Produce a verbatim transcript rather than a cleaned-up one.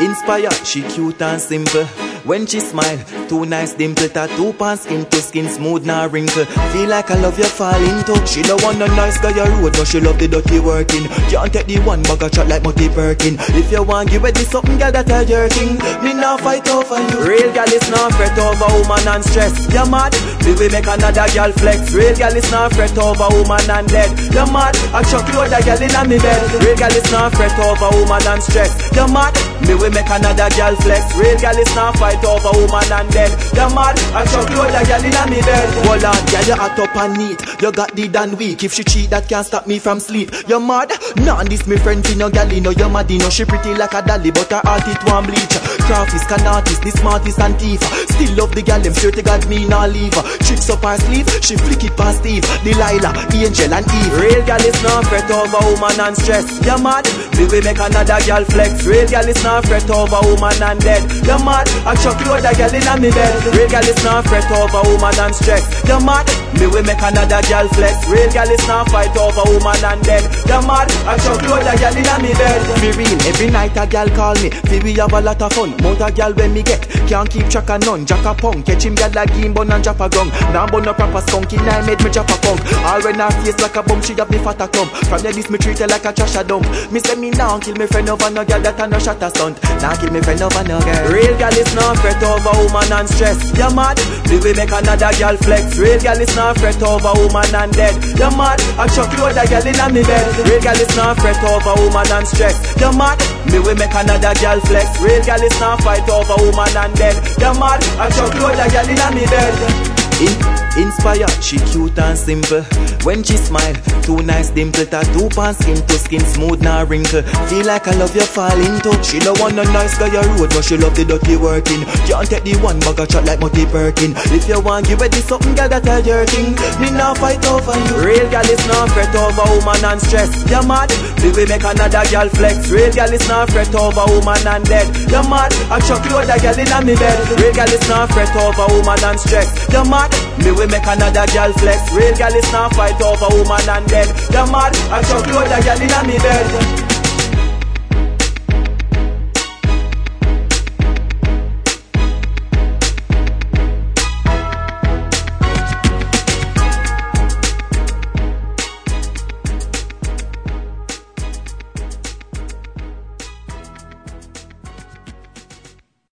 Inspire, she cute and simple. When she smile, two nice dimple, tattoo pants into skin smooth now wrinkle. Feel like I love you fall into. She don't want no nice guy a road, no she love the dirty working. Can't take the one bag a shot like Mutty Perkin. If you want give it this something girl that I jerking, me now fight over you. Real girl is not fret over woman and stress. You mad? We will make another girl flex. Real girl is not fret over woman and dead. You mad? I chuck you other girl in me bed. Real girl is not fret over woman and stress. You mad? Me will make another girl flex. Real girl is not fight over woman and dead. You mad? I chuck you other girl in me bed. Hold on, girl, you hot up and neat. You got the damn weak. If she cheat, that can't stop me from sleep. You mad? Nah, this me friend fi no gal, you know you mad, you know she pretty like a dolly, but her heart it one bleach. Craftist, canartist, the smartest and thief. Still love the gal, them sure to God me nah leave. Tricks up her sleeve, she flick it past Steve, Delilah, Angel and Eve. Real gal is not fret over woman and stress. You mad? We will make another gal flex. Real gal is not fret over woman and dead. You mad? I chuck you other gal in me bed. Real gal is not fret over woman and stress. You mad? Me will make another gal flex. Real gal is not fight over woman and dead. You mad? I chuck you other gal in me bed. Be real, every night a gal call me. Fi we have a lot of fun. Mount a gal when me get, can't keep track of none. Jack a punk, catch him gal like him bun and drop a gun. Now bun a proper skunky, now made me drop a punk. All when her face like a bum, she have the fat a clump. From the this me treat her like a trash a dump. Me say me now kill me friend over no gal that a no shot a stunt. Now kill me friend over no girl. Real gal is not fret over woman and stress. You mad? We will make another gal flex. Real gal is not fret over woman and dead. You mad? I chuck you other gal in me bed. Real gal is not fret over woman and stress. You mad? Me will make another gal flex. Real gal is not fight over woman and dead. You mad? I chuck you other gal in me bed. In, inspire, she cute and simple. When she smile, two nice dimple, tattoo pants into skin smooth now wrinkle. Feel like I love you fall into. She don't want no nice guy a road, but she love the dirty working. Can't take the one bag a shot like Mutty Perkin. If you want give it this something girl that I jerking, me now fight over you. Real girl is not fret over woman and stress. You mad? We will make another girl flex. Real girl is not fret over woman and dead. You mad? I chuck you other girl in me bed. Real girl is not fret over woman and stress. You mad? Me will make another girl flex. Real girl is not fight over woman and dead. You mad? I chuck you other girl in me bed.